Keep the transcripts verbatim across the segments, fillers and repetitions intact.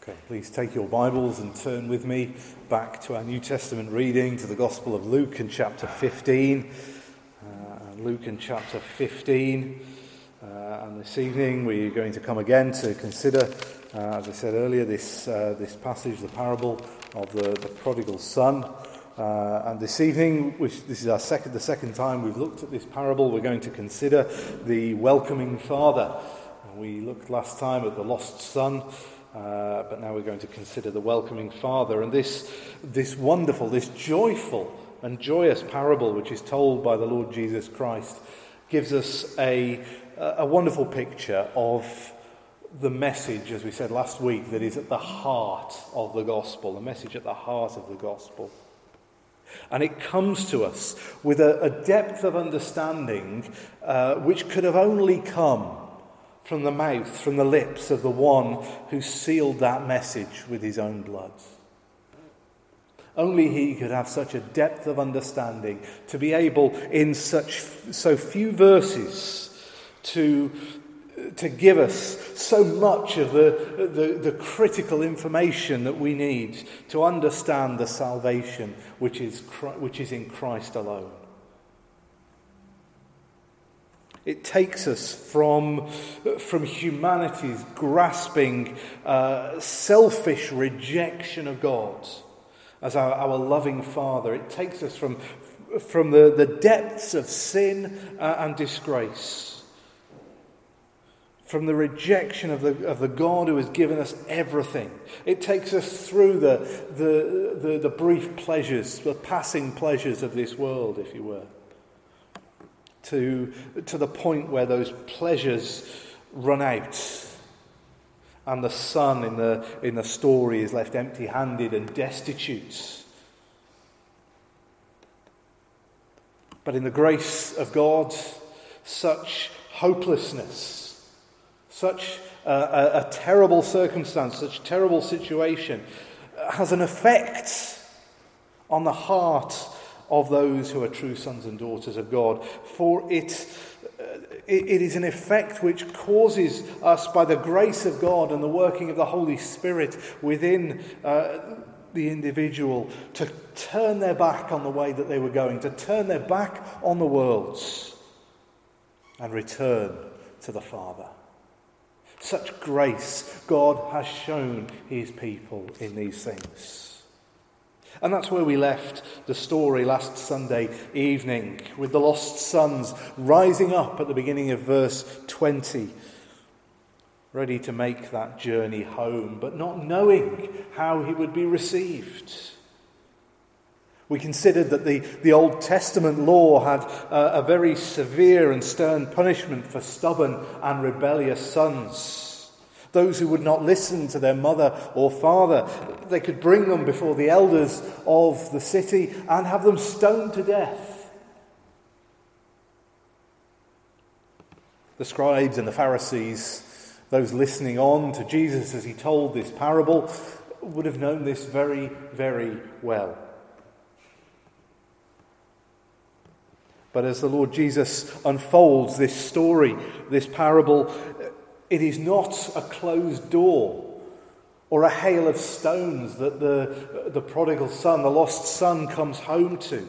Okay, please take your Bibles and turn with me back to our New Testament reading, to the Gospel of Luke in chapter fifteen. Uh, Luke in chapter fifteen. Uh, and this evening we're going to come again to consider, uh, as I said earlier, this uh, this passage, the parable of the, the prodigal son. Uh, and this evening, which this is our second, the second time we've looked at this parable, we're going to consider the welcoming father. We looked last time at the lost son. Uh, but now we're going to consider the welcoming father, and this this wonderful, this joyful and joyous parable which is told by the Lord Jesus Christ gives us a, a wonderful picture of the message, as we said last week, that is at the heart of the gospel, the message at the heart of the gospel. And it comes to us with a, a depth of understanding uh, which could have only come from the mouth, from the lips of the one who sealed that message with his own blood. Only he could have such a depth of understanding to be able, in such so few verses, to to give us so much of the, the, the critical information that we need to understand the salvation which is which is in Christ alone. It takes us from, from humanity's grasping, uh, selfish rejection of God as our, our loving Father. It takes us from, from the, the depths of sin uh, and disgrace, from the rejection of the, of the God who has given us everything. It takes us through the, the, the, the brief pleasures, the passing pleasures of this world, if you were. To, to the point where those pleasures run out and the son in the, in the story is left empty-handed and destitute. But in the grace of God, such hopelessness, such a, a, a terrible circumstance, such terrible situation has an effect on the heart of those who are true sons and daughters of God. For it, uh, it, it is an effect which causes us, by the grace of God and the working of the Holy Spirit within uh, the individual, to turn their back on the way that they were going, to turn their back on the world and return to the Father. Such grace God has shown his people in these things. And that's where we left the story last Sunday evening, with the lost sons rising up at the beginning of verse twenty, ready to make that journey home, but not knowing how he would be received. We considered that the, the Old Testament law had a, a very severe and stern punishment for stubborn and rebellious sons. Those who would not listen to their mother or father. They could bring them before the elders of the city and have them stoned to death. The scribes and the Pharisees, those listening on to Jesus as he told this parable, would have known this very, very well. But as the Lord Jesus unfolds this story, this parable, it is not a closed door or a hail of stones that the, the prodigal son, the lost son, comes home to.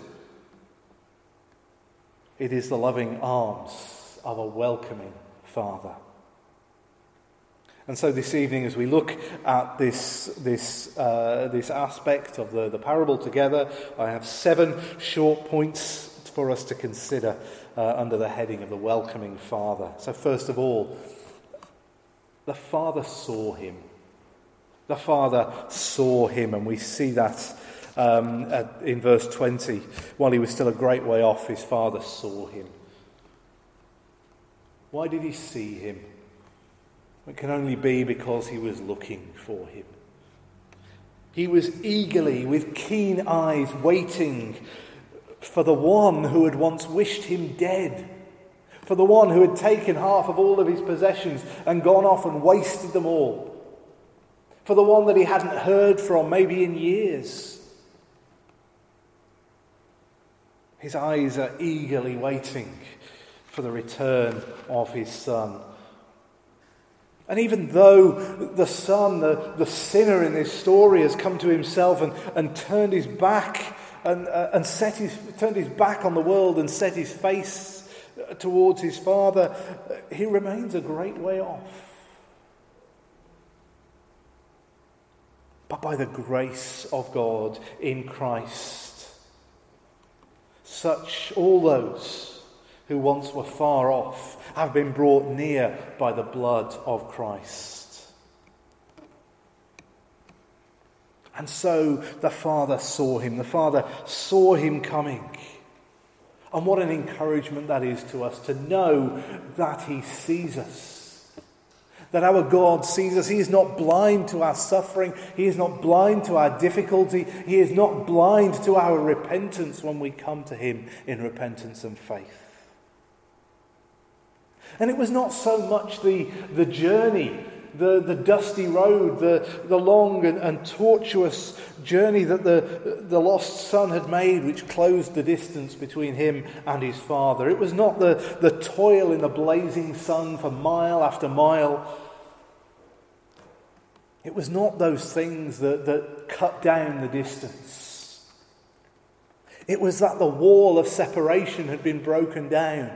It is the loving arms of a welcoming Father. And so this evening, as we look at this this uh, this aspect of the, the parable together, I have seven short points for us to consider uh, under the heading of the welcoming Father. So first of all, the Father saw him. The Father saw him, and we see that um, at, in verse twenty. While he was still a great way off, his Father saw him. Why did he see him? It can only be because he was looking for him. He was eagerly, with keen eyes, waiting for the one who had once wished him dead. For the one who had taken half of all of his possessions and gone off and wasted them all. For the one that he hadn't heard from maybe in years. His eyes are eagerly waiting for the return of his son. And even though the son, the, the sinner in this story, has come to himself and, and turned his back and, uh, and set his, turned his back on the world and set his face towards his father, he remains a great way off. But by the grace of God in Christ, such all those who once were far off have been brought near by the blood of Christ. And so the Father saw him. The Father saw him coming. And what an encouragement that is to us, to know that he sees us. That our God sees us. He is not blind to our suffering. He is not blind to our difficulty. He is not blind to our repentance when we come to him in repentance and faith. And it was not so much the, the journey, the, the dusty road, the, the long and, and tortuous journey that the, the lost son had made, which closed the distance between him and his father. It was not the, the toil in the blazing sun for mile after mile. It was not those things that, that cut down the distance. It was that the wall of separation had been broken down.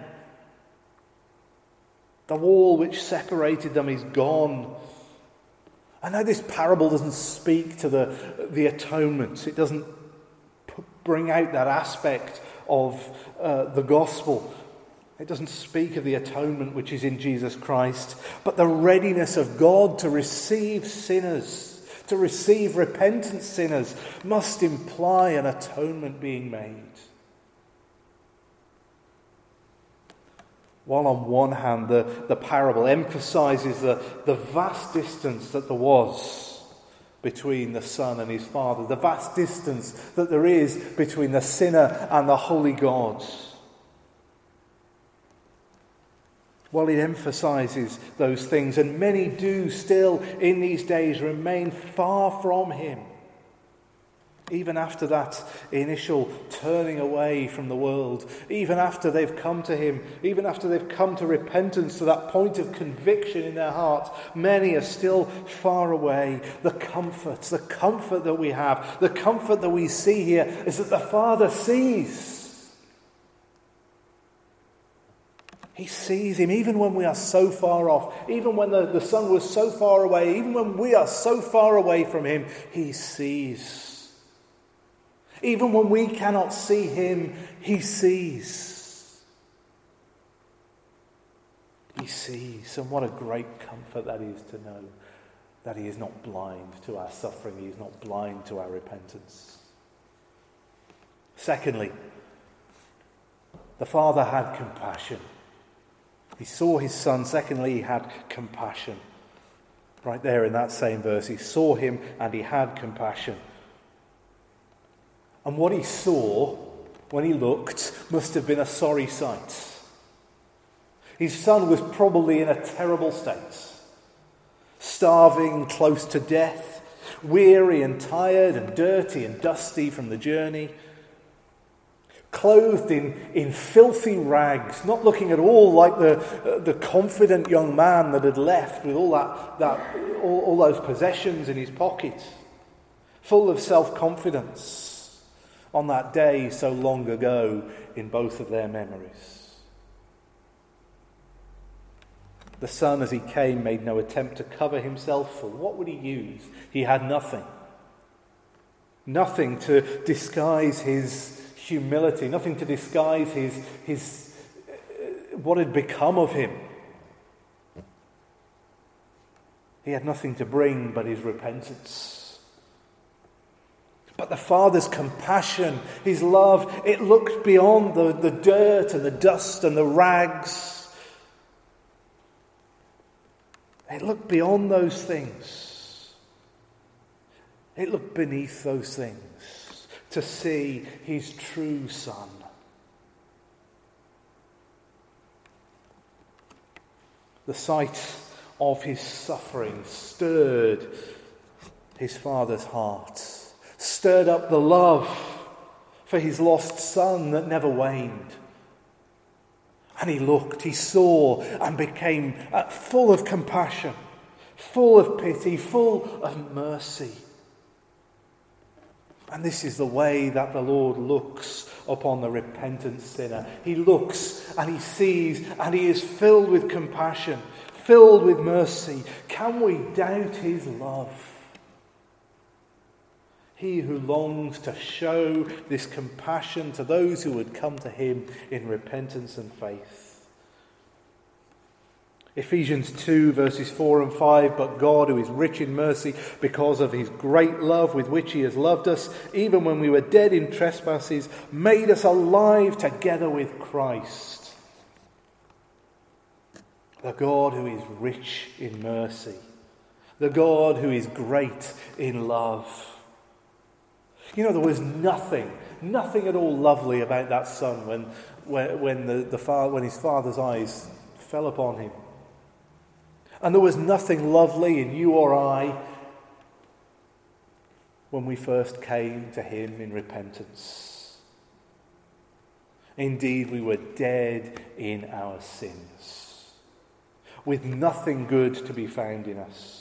The wall which separated them is gone. I know this parable doesn't speak to the, the atonement. It doesn't p- bring out that aspect of uh, the gospel. It doesn't speak of the atonement which is in Jesus Christ. But the readiness of God to receive sinners, to receive repentant sinners, must imply an atonement being made. While on one hand the, the parable emphasizes the, the vast distance that there was between the son and his father, the vast distance that there is between the sinner and the holy God. While it emphasizes those things, and many do still in these days remain far from him, even after that initial turning away from the world, even after they've come to him, even after they've come to repentance, to that point of conviction in their hearts, many are still far away. The comfort, the comfort that we have, the comfort that we see here is that the Father sees. He sees him even when we are so far off, even when the, the Son was so far away, even when we are so far away from him, he sees. Even when we cannot see him, he sees. He sees. And what a great comfort that is to know that he is not blind to our suffering. He is not blind to our repentance. Secondly, the Father had compassion. He saw his son. Secondly, he had compassion. Right there in that same verse, he saw him and he had compassion. And what he saw when he looked must have been a sorry sight. His son was probably in a terrible state, starving close to death, weary and tired and dirty and dusty from the journey, clothed in, in filthy rags, not looking at all like the, uh, the confident young man that had left with all, that, that, all, all those possessions in his pocket, full of self-confidence. On that day so long ago in both of their memories. The son, as he came, made no attempt to cover himself, for what would he use? He had nothing. Nothing to disguise his humility, nothing to disguise his, his uh, what had become of him. He had nothing to bring but his repentance. But the Father's compassion, his love, it looked beyond the, the dirt and the dust and the rags. It looked beyond those things. It looked beneath those things to see his true son. The sight of his suffering stirred his Father's heart. Stirred up the love for his lost son that never waned. And he looked, he saw, and became full of compassion. full of pity, full of mercy. And this is the way that the Lord looks upon the repentant sinner. He looks and he sees and he is filled with compassion, filled with mercy. Can we doubt his love? He who longs to show this compassion to those who would come to him in repentance and faith. Ephesians two verses four and five, but God, who is rich in mercy because of his great love with which he has loved us, even when we were dead in trespasses, made us alive together with Christ. The God who is rich in mercy. The God who is great in love. You know, there was nothing, nothing at all lovely about that son when, when, when, the, the fa- when his father's eyes fell upon him. And there was nothing lovely in you or I when we first came to him in repentance. Indeed, we were dead in our sins, with nothing good to be found in us.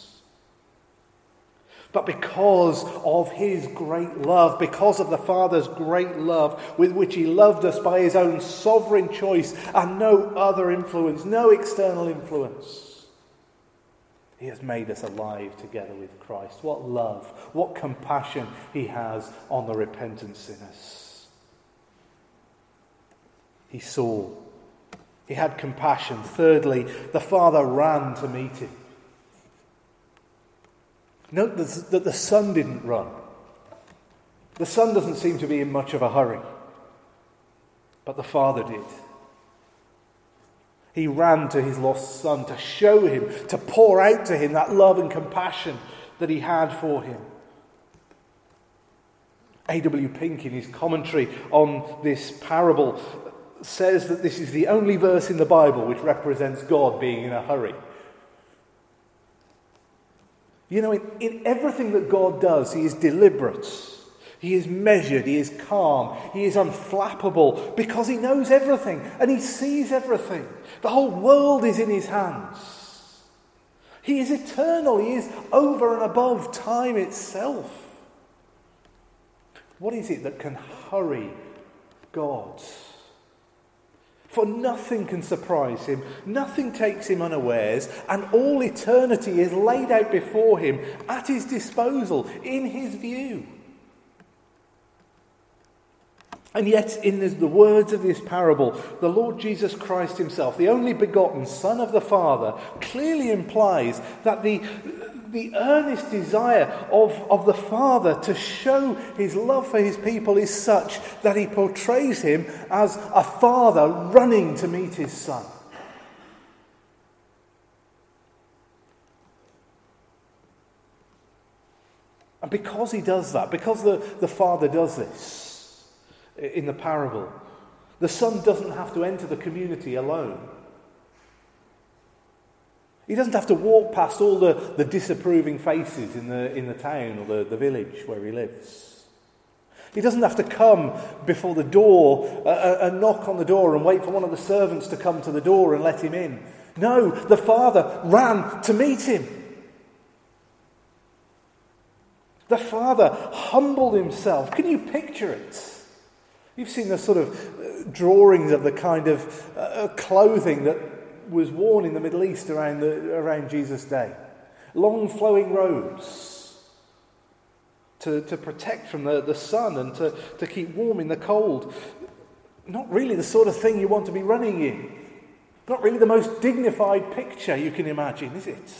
But because of his great love, because of the Father's great love with which he loved us by his own sovereign choice and no other influence, no external influence, he has made us alive together with Christ. What love, what compassion he has on the repentant sinners. He saw, he had compassion. Thirdly, the Father ran to meet him. Note that the Son didn't run. The Son doesn't seem to be in much of a hurry, but the Father did. He ran to his lost son to show him, to pour out to him that love and compassion that he had for him. A W Pink, in his commentary on this parable, says that this is the only verse in the Bible which represents God being in a hurry. You know, in, in everything that God does, he is deliberate. He is measured, he is calm, he is unflappable because he knows everything and he sees everything. The whole world is in his hands. He is eternal, he is over and above time itself. What is it that can hurry God? For nothing can surprise him, nothing takes him unawares, and all eternity is laid out before him at his disposal, in his view. And yet, in the words of this parable, the Lord Jesus Christ himself, the only begotten Son of the Father, clearly implies that the, the earnest desire of, of the Father to show his love for his people is such that he portrays him as a father running to meet his son. And because he does that, because the, the Father does this, in the parable, the son doesn't have to enter the community alone. He doesn't have to walk past all the, the disapproving faces in the in the town or the, the village where he lives. He doesn't have to come before the door uh, and knock on the door and wait for one of the servants to come to the door and let him in. No, the Father ran to meet him. The Father humbled himself. Can you picture it? You've seen the sort of drawings of the kind of uh, clothing that was worn in the Middle East around the, around Jesus' day. Long flowing robes to, to protect from the, the sun and to, to keep warm in the cold. Not really the sort of thing you want to be running in. Not really the most dignified picture you can imagine, is it?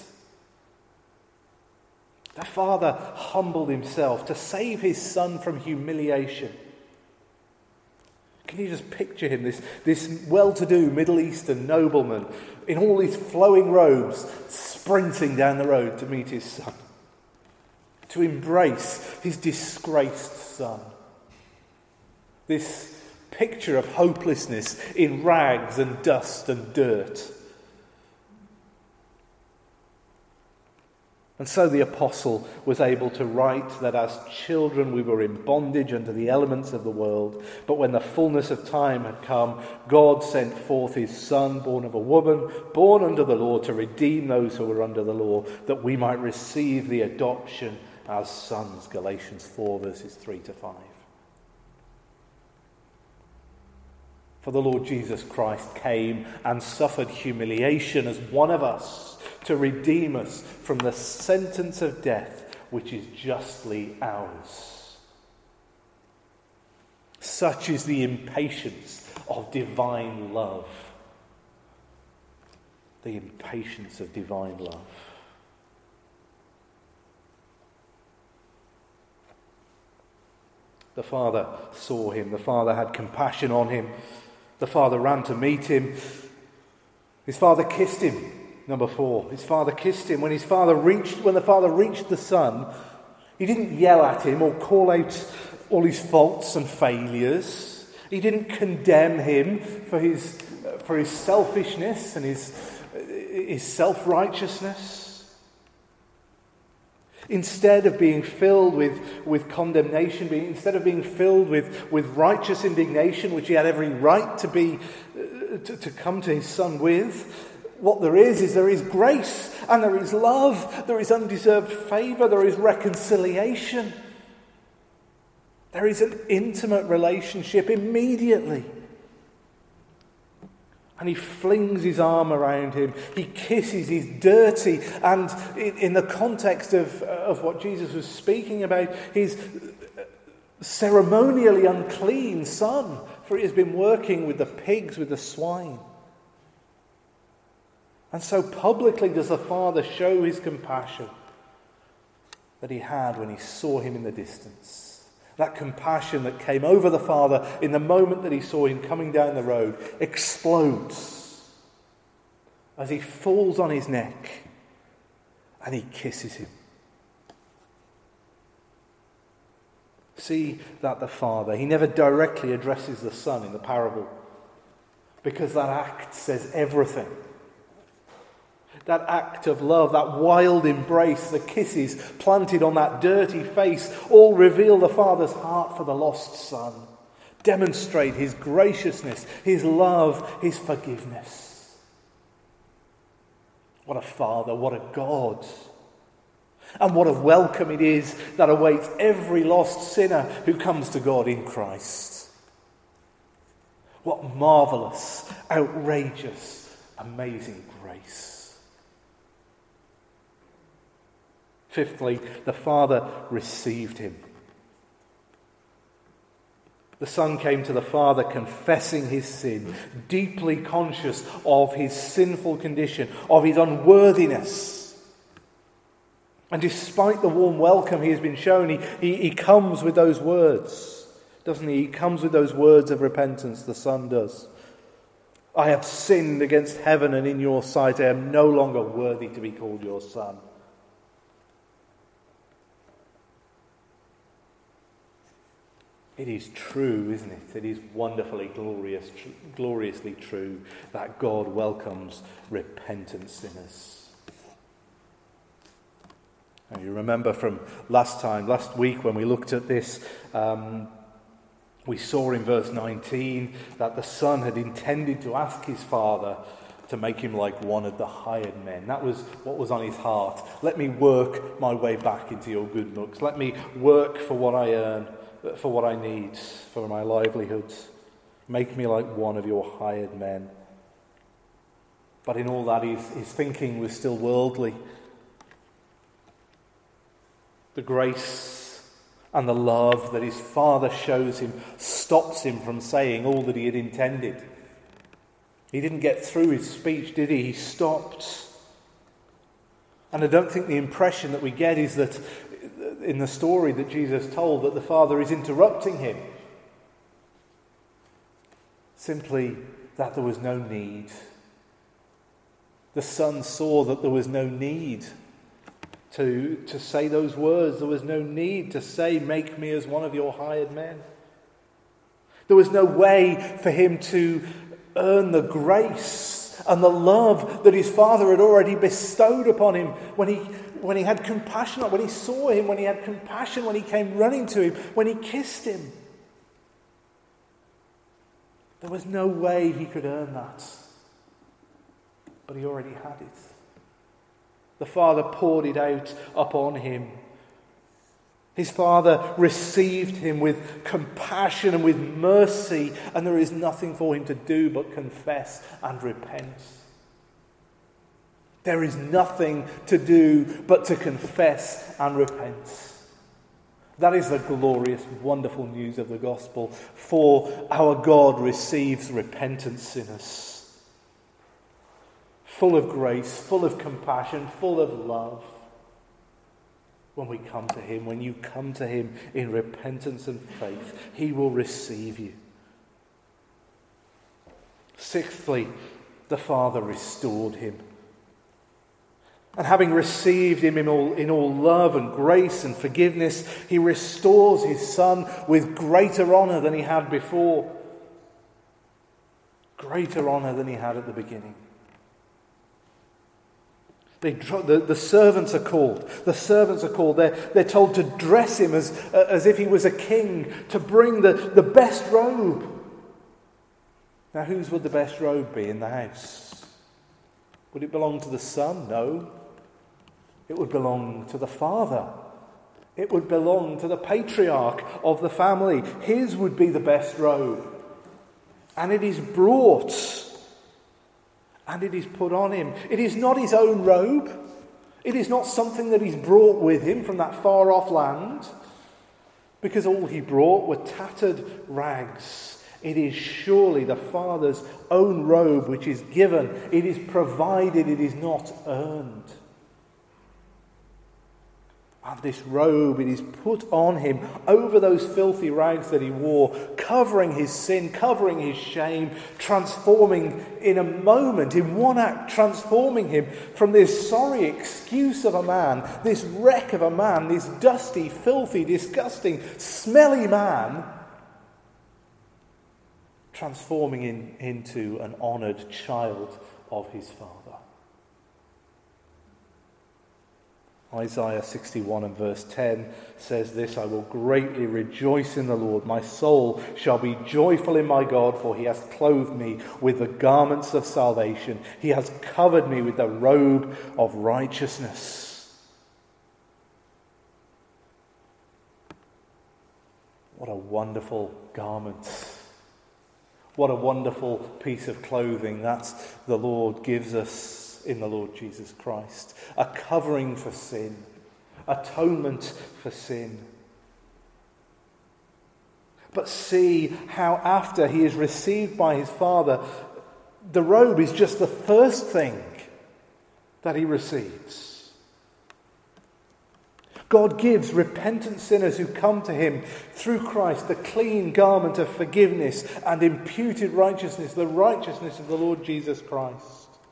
The Father humbled himself to save his son from humiliation. Can you just picture him, this, this well-to-do Middle Eastern nobleman in all these flowing robes, sprinting down the road to meet his son, to embrace his disgraced son. This picture of hopelessness in rags and dust and dirt. And so the apostle was able to write that as children we were in bondage under the elements of the world, but when the fullness of time had come, God sent forth his Son, born of a woman, born under the law, to redeem those who were under the law, that we might receive the adoption as sons. Galatians four, verses three to five. For the Lord Jesus Christ came and suffered humiliation as one of us, to redeem us from the sentence of death which is justly ours. Such is the impatience of divine love. The impatience of divine love. The Father saw him. The Father had compassion on him. The Father ran to meet him. His Father kissed him. Number four, his Father kissed him. When his Father reached, when the Father reached the Son, he didn't yell at him or call out all his faults and failures. He didn't condemn him for his for his selfishness and his his self-righteousness. Instead of being filled with, with condemnation, being, instead of being filled with, with righteous indignation, which he had every right to be to, to come to his Son with, what there is, is there is grace, and there is love, there is undeserved favour, there is reconciliation. There is an intimate relationship immediately. And he flings his arm around him, he kisses his dirty, and in, in the context of, of what Jesus was speaking about, his ceremonially unclean son, for he has been working with the pigs, with the swine. And so publicly does the Father show his compassion that he had when he saw him in the distance. That compassion that came over the Father in the moment that he saw him coming down the road explodes as he falls on his neck and he kisses him. See that the Father, he never directly addresses the Son in the parable, because that act says everything. That act of love, that wild embrace, the kisses planted on that dirty face, all reveal the Father's heart for the lost Son. Demonstrate his graciousness, his love, his forgiveness. What a Father, what a God. And what a welcome it is that awaits every lost sinner who comes to God in Christ. What marvellous, outrageous, amazing grace. Fifthly, the Father received him. The Son came to the Father confessing his sin, deeply conscious of his sinful condition, of his unworthiness. And despite the warm welcome he has been shown, he, he, he comes with those words, doesn't he? He comes with those words of repentance, the Son does. I have sinned against heaven and in your sight. I am no longer worthy to be called your son. It is true, isn't it? It is wonderfully glorious, tr- gloriously true that God welcomes repentant sinners. Now, you remember from last time, last week when we looked at this, um, we saw in verse nineteen that the Son had intended to ask his Father to make him like one of the hired men. That was what was on his heart. Let me work my way back into your good books. Let me work for what I earn, for what I need, for my livelihoods. Make me like one of your hired men. But in all that, his, his thinking was still worldly. The grace and the love that his Father shows him stops him from saying all that he had intended. He didn't get through his speech, did he? He stopped. And I don't think the impression that we get is that in the story that Jesus told, that the Father is interrupting him. Simply that there was no need. The Son saw that there was no need to, to say those words. There was no need to say, make me as one of your hired men. There was no way for him to earn the grace and the love that his Father had already bestowed upon him when he when he had compassion, when he saw him, when he had compassion, when he came running to him, when he kissed him. There was no way he could earn that. But he already had it. The Father poured it out upon him. His Father received him with compassion and with mercy, and there is nothing for him to do but confess and repent. There is nothing to do but to confess and repent. That is the glorious, wonderful news of the gospel. For our God receives repentant sinners. Full of grace, full of compassion, full of love. When we come to him, when you come to him in repentance and faith, he will receive you. Sixthly, the Father restored him. And having received him in all, in all love and grace and forgiveness, he restores his Son with greater honour than he had before. Greater honour than he had at the beginning. They, the, the servants are called. The servants are called. They're, they're told to dress him as, uh, as if he was a king, to bring the, the best robe. Now, whose would the best robe be in the house? Would it belong to the Son? No. It would belong to the Father. It would belong to the patriarch of the family. His would be the best robe. And it is brought, and it is put on him. It is not his own robe. It is not something that he's brought with him from that far-off land, because all he brought were tattered rags. It is surely the Father's own robe which is given. It is provided. It is not earned. And this robe, it is put on him over those filthy rags that he wore, covering his sin, covering his shame, transforming in a moment, in one act, transforming him from this sorry excuse of a man, this wreck of a man, this dusty, filthy, disgusting, smelly man, transforming in, into an honoured child of his Father. Isaiah sixty-one and verse ten says this, I will greatly rejoice in the Lord. My soul shall be joyful in my God, for he has clothed me with the garments of salvation. He has covered me with the robe of righteousness. What a wonderful garment. What a wonderful piece of clothing that the Lord gives us in the Lord Jesus Christ. A covering for sin. Atonement for sin. But see how after he is received by his Father, the robe is just the first thing that he receives. God gives repentant sinners who come to him through Christ the clean garment of forgiveness and imputed righteousness, the righteousness of the Lord Jesus Christ.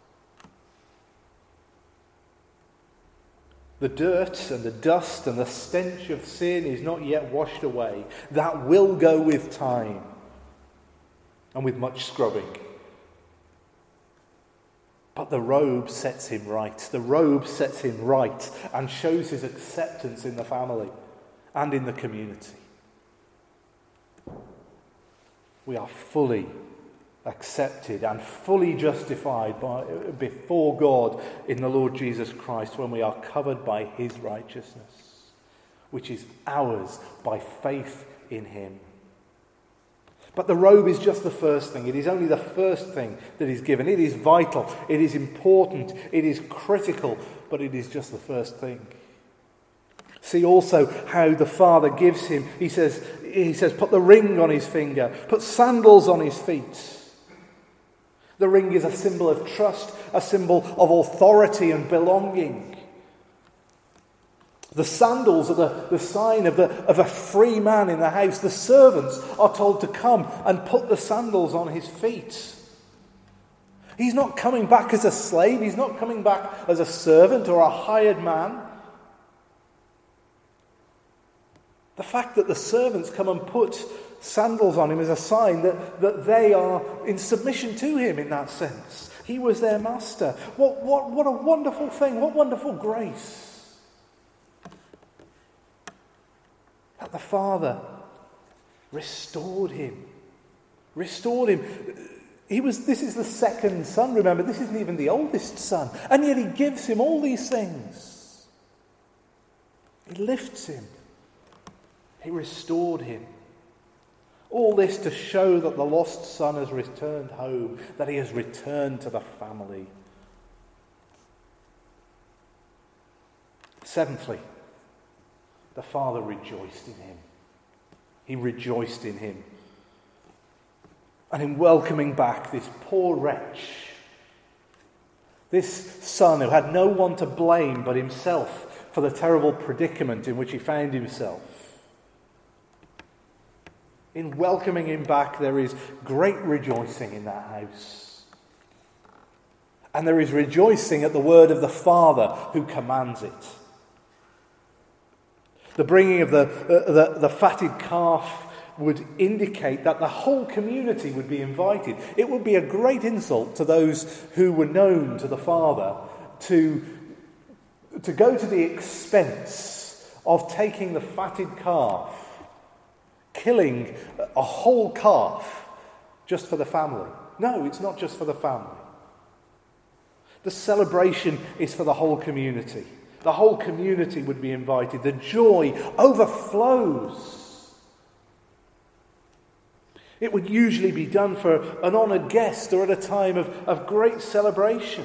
The dirt and the dust and the stench of sin is not yet washed away. That will go with time and with much scrubbing. But the robe sets him right. The robe sets him right and shows his acceptance in the family and in the community. We are fully accepted and fully justified by, before God in the Lord Jesus Christ when we are covered by his righteousness, which is ours by faith in him. But the robe is just the first thing. It is only the first thing that is given. It is vital. It is important. It is critical. But it is just the first thing. See also how the Father gives him. He says, he says, put the ring on his finger. Put sandals on his feet. The ring is a symbol of trust. A symbol of authority and belonging. The sandals are the, the sign of, the, of a free man in the house. The servants are told to come and put the sandals on his feet. He's not coming back as a slave. He's not coming back as a servant or a hired man. The fact that the servants come and put sandals on him is a sign that, that they are in submission to him in that sense. He was their master. What, what, what a wonderful thing. What wonderful grace. That the Father restored him. Restored him. He was, this is the second son, remember, this isn't even the oldest son. And yet he gives him all these things. He lifts him. He restored him. All this to show that the lost son has returned home, that he has returned to the family. Seventhly, the Father rejoiced in him. He rejoiced in him. And in welcoming back this poor wretch, this son who had no one to blame but himself for the terrible predicament in which he found himself. In welcoming him back, there is great rejoicing in that house. And there is rejoicing at the word of the Father who commands it. The bringing of the, uh, the, the fatted calf would indicate that the whole community would be invited. It would be a great insult to those who were known to the Father to, to go to the expense of taking the fatted calf, killing a whole calf just for the family. No, it's not just for the family. The celebration is for the whole community. The whole community would be invited. The joy overflows. It would usually be done for an honoured guest or at a time of, of great celebration.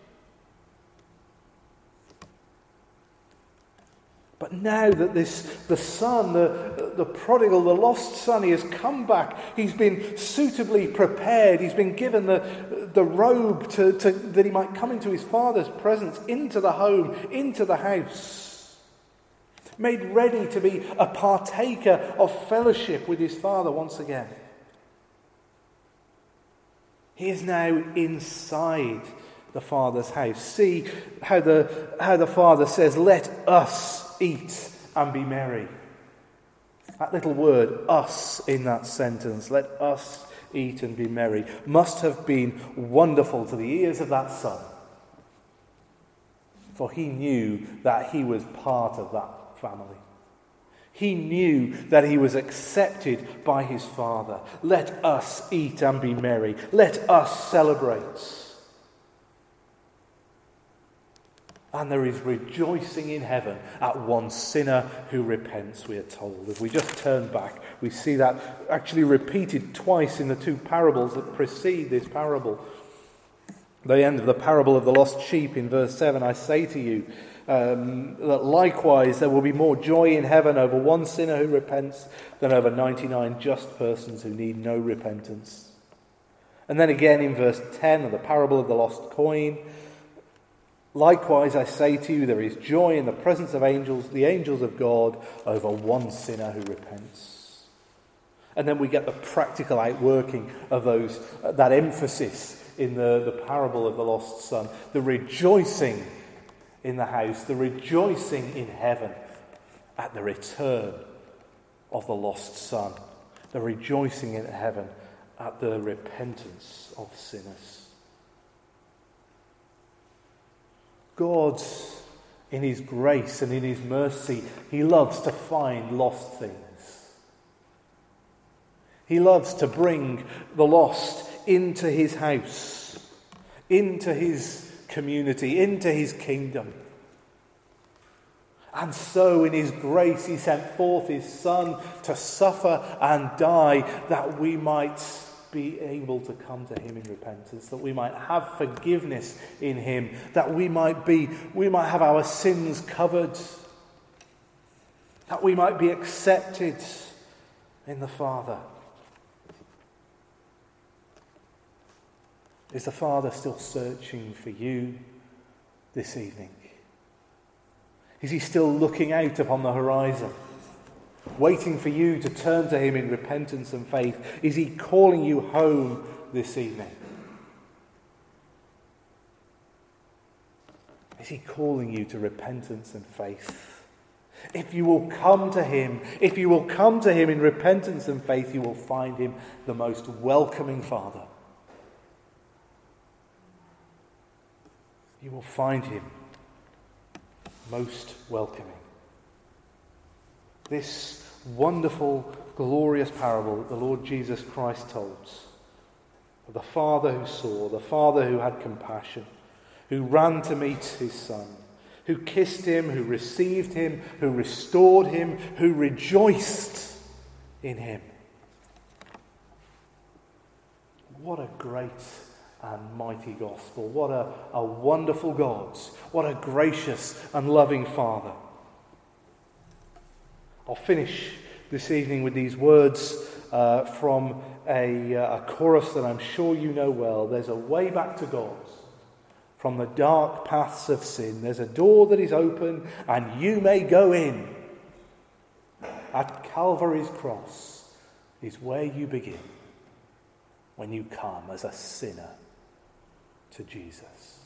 But now that this, the son, the, the prodigal, the lost son, he has come back. He's been suitably prepared. He's been given the, the robe to, to, that he might come into his father's presence, into the home, into the house. Made ready to be a partaker of fellowship with his father once again. He is now inside the Father's house. See how the, how the Father says, "Let us eat and be merry." That little word, us, in that sentence, "let us eat and be merry," must have been wonderful to the ears of that son. For he knew that he was part of that family. He knew that he was accepted by his Father. Let us eat and be merry. Let us celebrate. And there is rejoicing in heaven at one sinner who repents, we are told. If we just turn back, we see that actually repeated twice in the two parables that precede this parable. The end of the parable of the lost sheep in verse seven, "I say to you, um, that likewise there will be more joy in heaven over one sinner who repents than over ninety-nine just persons who need no repentance." And then again in verse ten of the parable of the lost coin, "Likewise, I say to you, there is joy in the presence of angels, the angels of God, over one sinner who repents." And then we get the practical outworking of those uh, that emphasis in the, the parable of the lost son. The rejoicing in the house, the rejoicing in heaven at the return of the lost son. The rejoicing in heaven at the repentance of sinners. God, in his grace and in his mercy, he loves to find lost things. He loves to bring the lost into his house, into his community, into his kingdom. And so in his grace he sent forth his Son to suffer and die that we might be able to come to him in repentance, that we might have forgiveness in him, that we might be, we might have our sins covered, that we might be accepted in the Father. Is the Father still searching for you this evening? Is he still looking out upon the horizon, waiting for you to turn to him in repentance and faith? Is he calling you home this evening? Is he calling you to repentance and faith? If you will come to him, if you will come to him in repentance and faith, you will find him the most welcoming Father. You will find him most welcoming. This wonderful, glorious parable that the Lord Jesus Christ told of the father who saw, the father who had compassion, who ran to meet his son, who kissed him, who received him, who restored him, who rejoiced in him. What a great and mighty gospel. What a, a wonderful God. What a gracious and loving Father. I'll finish this evening with these words uh, from a, uh, a chorus that I'm sure you know well. There's a way back to God from the dark paths of sin. There's a door that is open and you may go in. At Calvary's cross is where you begin when you come as a sinner to Jesus.